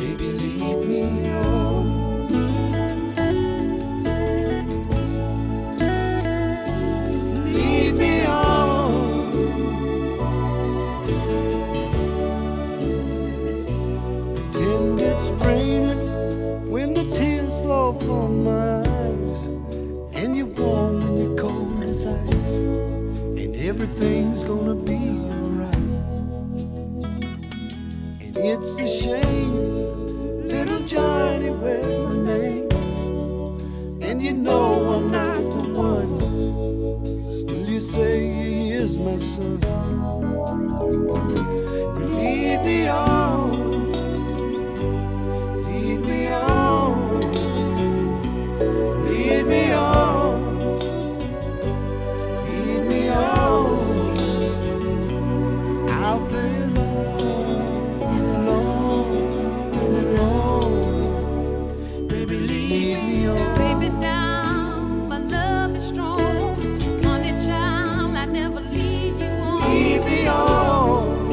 Baby, lead me on. Lead me on. Pretend it's raining when the tears flow from my eyes, and you're warm and you're cold as ice, and everything's gonna be alright. And it's a shame little Johnny wears my name, and you know I'm not the one. Still you say he is my son. Lead me on. Lead me on. Lead me on. Lead me on. I'll play along and along and along. Baby, lead me on. Baby, now my love is strong. Honey child, I never leave you on. Lead me on.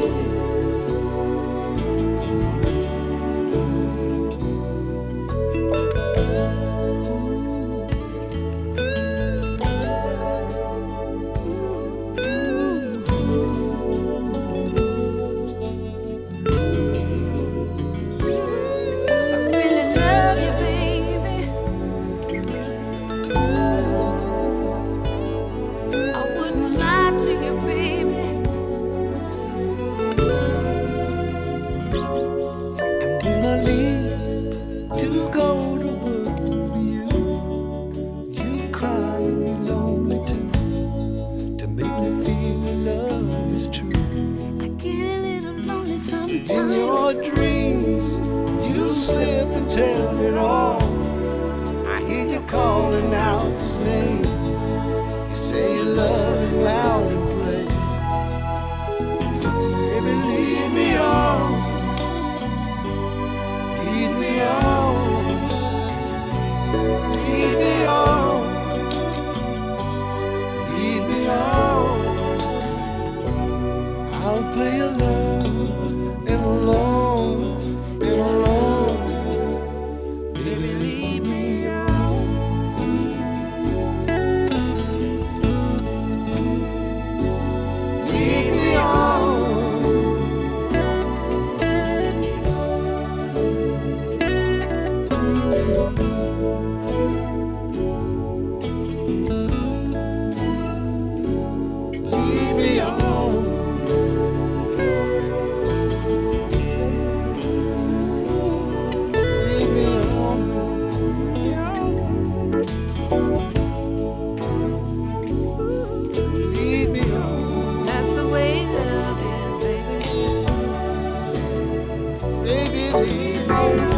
I really love you, baby. I wouldn't lie to you, baby. And when I leave to go to work for you, you cry and you're lonely too, to make me feel love is true. I get a little lonely In sometimes. your dreams, you slip and tell it all. I hear you calling out his name. You say you love him loud and plain. Baby, lead me on. Lead me on. Lead me on. Lead me on. I'll play along and along and along. Baby, lead me on. Lead me on. Lead me on. Lead me on. Lead me on. That's the way love is, baby. Baby, lead me on.